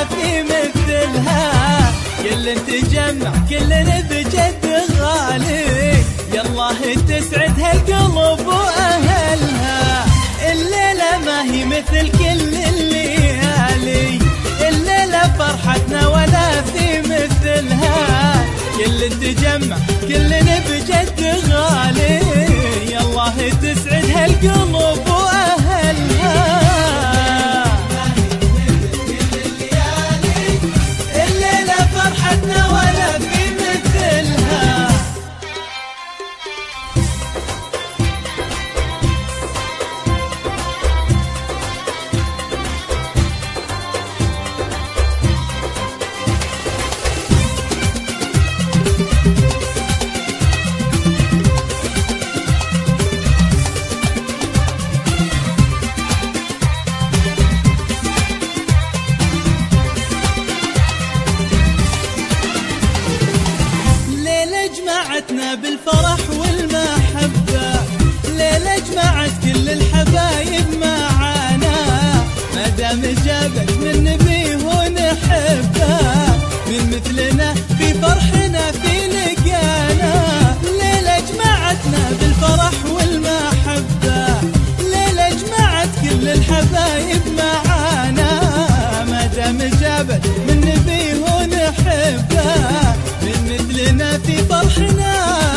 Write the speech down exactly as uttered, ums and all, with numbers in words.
ولا في مثلها، كل تجمع كلنا بجد غالي، يالله تسعد هالقلب وأهلها. الليلة ما هي مثل كل الليالي، الليلة فرحتنا ولا في مثلها، كل تجمع كلنا بجد غالي، يالله تسعد هالقلب وأهلها. الليلة فرحتنا ولا في مثلها. جمعتنا بالفرح والمحبة، ليلة جمعت كل الحبايب معانا، ما دام جابت من نبيه ونحبه، من مثلنا في فرحنا في لقانا. ليلة جمعتنا بالفرح والمحبة، ليلة جمعت كل الحبايب معانا، ما دام جابت من نبيه ونحبه، من مثلنا في فرحنا.